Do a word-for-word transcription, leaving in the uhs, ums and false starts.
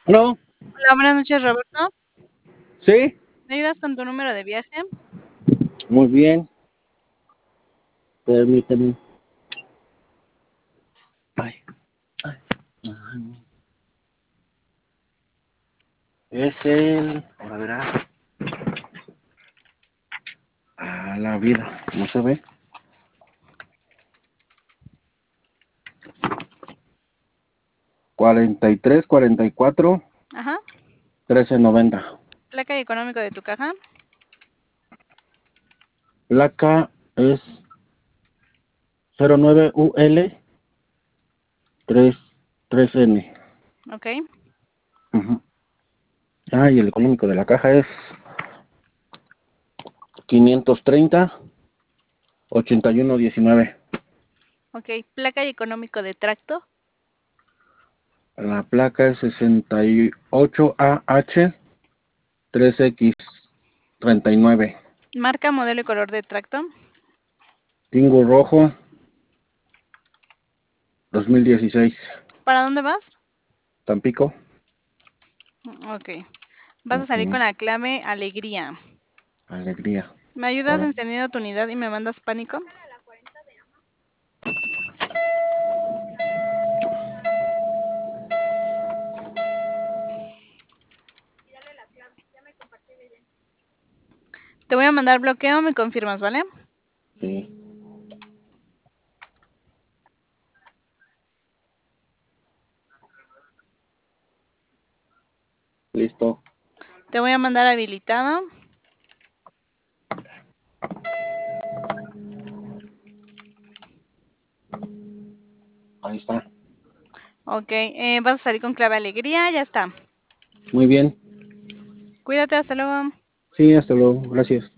No, Hola, buenas noches, Roberto. sí, ¿Me ayudas con tu número de viaje? muy bien. Permíteme. Ay, ay, ay. Es el. Ahora verás. Ah, la vida. No se ve. cuarenta y tres, cuarenta y cuatro, Ajá. trece noventa. Placa y económico de tu caja. Placa es cero nueve U L tres N. Ok. Ujú. Ah, y el económico de la caja es quinientos treinta, ochenta y uno diecinueve. Ok. Placa y económico de tracto. La placa es sesenta y ocho A H tres X treinta y nueve. Marca, modelo y color de tracto. Tingo rojo dos mil dieciséis. ¿Para dónde vas? Tampico. Ok. Vas a salir Ujú. con la clave alegría. Alegría. ¿Me ayudas Ahora, encendiendo tu unidad y me mandas pánico? Te voy a mandar bloqueo, me confirmas, ¿vale? sí. Listo. Te voy a mandar habilitado. Ahí está. Ok. Eh, vas a salir con clave alegría, ya está. Muy bien. Cuídate, hasta luego. Sí, hasta luego. Gracias.